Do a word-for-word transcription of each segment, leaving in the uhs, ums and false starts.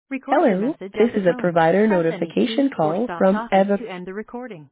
Record your Hello, message this at the is a tone. provider Press any notification key or call stop from talking Eva. to end the recording.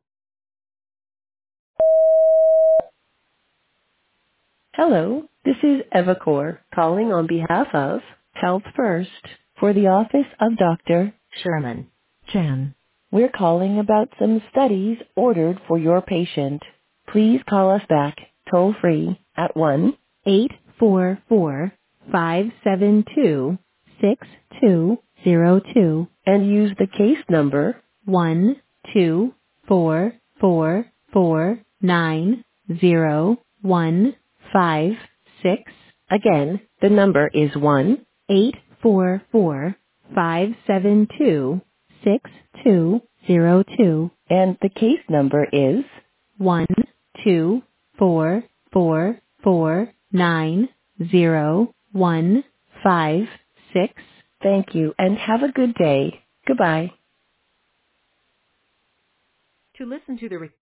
Hello, this is Evacor calling on behalf of Health First for the office of Doctor Sherman Chan. We're calling about some studies ordered for your patient. Please call us back toll free at one eight four four, five seven two, six two zero two and use the case number one two four four four nine zero one five six. Again, the number is one eight four four five seven two six two zero two and the case number is one two four four four nine zero one five six. Thank you and have a good day. Goodbye. To listen to the recording,